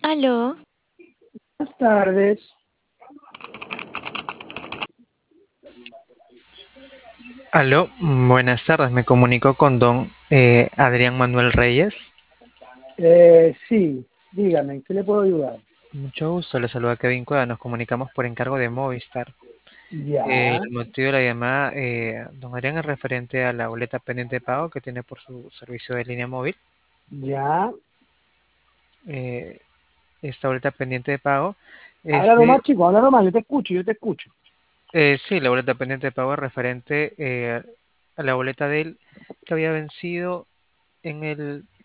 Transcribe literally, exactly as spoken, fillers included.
Aló, Buenas tardes. Aló, buenas tardes. Me comunico con don eh, Adrián Manuel Reyes. Eh, sí, dígame, ¿en qué le puedo ayudar? Mucho gusto, le saluda Kevin Cueva. Nos comunicamos por encargo de Movistar. Eh, Ya, el motivo de la llamada, eh, don Adrián, es referente a la boleta pendiente de pago que tiene por su servicio de línea móvil. ya. Eh, esta boleta pendiente de pago es Habla de, nomás, chico, habla nomás, yo te escucho, yo te escucho. eh, sí, la boleta pendiente de pago es referente eh, a la boleta de él que había vencido en el